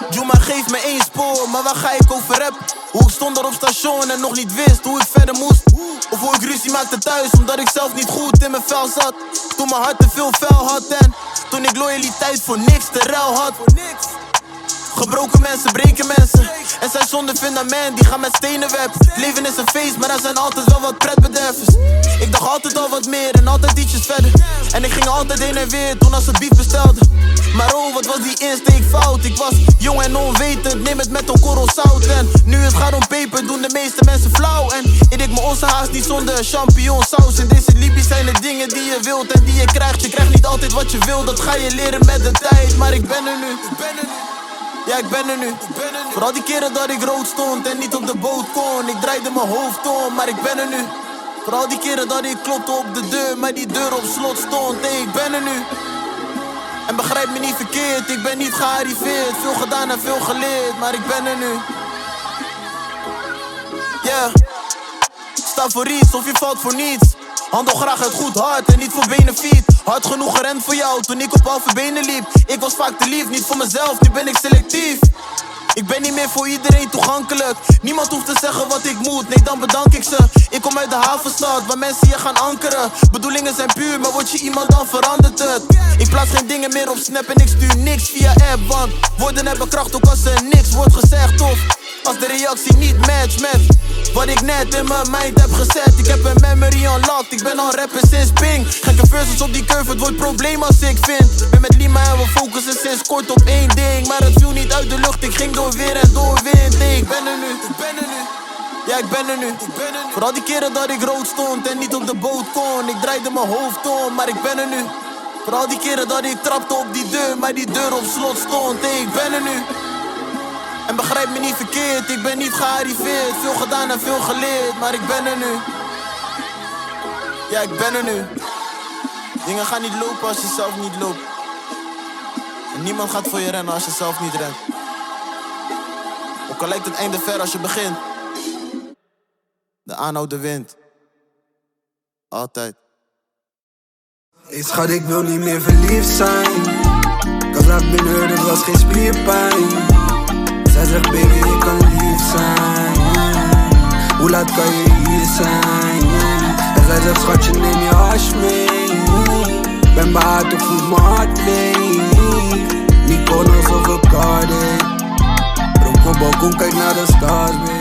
Juma geeft me één spoor, maar waar ga ik over rap? Hoe ik stond er op station en nog niet wist hoe ik verder moest. Of hoe ik ruzie maakte thuis, omdat ik zelf niet goed in mijn vel zat. Toen mijn hart te veel vuil had en toen ik loyaliteit voor niks te ruil had. Gebroken mensen breken mensen. En zijn zonder fundament, die gaan met stenen web. Leven is een feest, maar er zijn altijd wel wat pretbedervers. Ik dacht altijd al wat meer en altijd ietsjes verder. En ik ging altijd heen en weer toen als ze beef bestelde. Maar oh, wat was die insteek fout. Ik was jong en onwetend, neem het met een korrel zout. En nu het gaat om peper, doen de meeste mensen flauw. En ik denk me onze haast niet zonder champignonsaus. In deze Libië zijn er dingen die je wilt en die je krijgt. Je krijgt niet altijd wat je wil, dat ga je leren met de tijd. Maar ik ben er nu. Ja, ik ben er nu. Vooral die keren dat ik rood stond en niet op de boot kon. Ik draaide mijn hoofd om, maar ik ben er nu. Vooral die keren dat ik klopte op de deur, maar die deur op slot stond. Hey, ik ben er nu. En begrijp me niet verkeerd, ik ben niet gearriveerd. Veel gedaan en veel geleerd, maar ik ben er nu. Yeah. Sta voor iets of je valt voor niets. Handel graag het goed hard en niet voor benefiet. Hard genoeg gerend voor jou toen ik op halve benen liep. Ik was vaak te lief, niet voor mezelf, nu ben ik selectief. Ik ben niet meer voor iedereen toegankelijk. Niemand hoeft te zeggen wat ik moet, nee dan bedank ik ze. Ik kom uit de havenstad, waar mensen je gaan ankeren. Bedoelingen zijn puur, maar word je iemand dan verandert het. Ik plaats geen dingen meer op Snap en ik stuur niks via app. Want woorden hebben kracht ook als er niks wordt gezegd. Of als de reactie niet matcht met wat ik net in mijn mind heb gezet. Ik heb een memory unlocked, ik ben al rapper sinds Ping. Gekke verses op die curve, het wordt probleem als ik vind. Ben met Lima en we focussen sinds kort op één ding. Maar het viel niet uit de lucht, ik ging door weer en door wind. Hey, ik ben er nu. Ja, ik ben er nu. Vooral die keren dat ik rood stond en niet op de boot kon. Ik draaide mijn hoofd om, maar ik ben er nu. Vooral die keren dat ik trapte op die deur, maar die deur op slot stond. Hey, ik ben er nu. En begrijp me niet verkeerd, ik ben niet gearriveerd. Veel gedaan en veel geleerd, maar ik ben er nu. Ja, ik ben er nu. Dingen gaan niet lopen als je zelf niet loopt. En niemand gaat voor je rennen als je zelf niet rent. Ook al lijkt het einde ver als je begint. De aanhouden wint. Altijd. Hey schat, ik wil niet meer verliefd zijn. Cause I've been hurt, het was geen spierpijn. Zij zegt baby, je kan lief zijn. Hoe laat kan je hier zijn? En zij zegt schatje, neem je hash mee. Ben behaard, ik voel mijn hart leeg. Mykonos of Bacardi. Roep op balkon, kijk naar de stars, baby.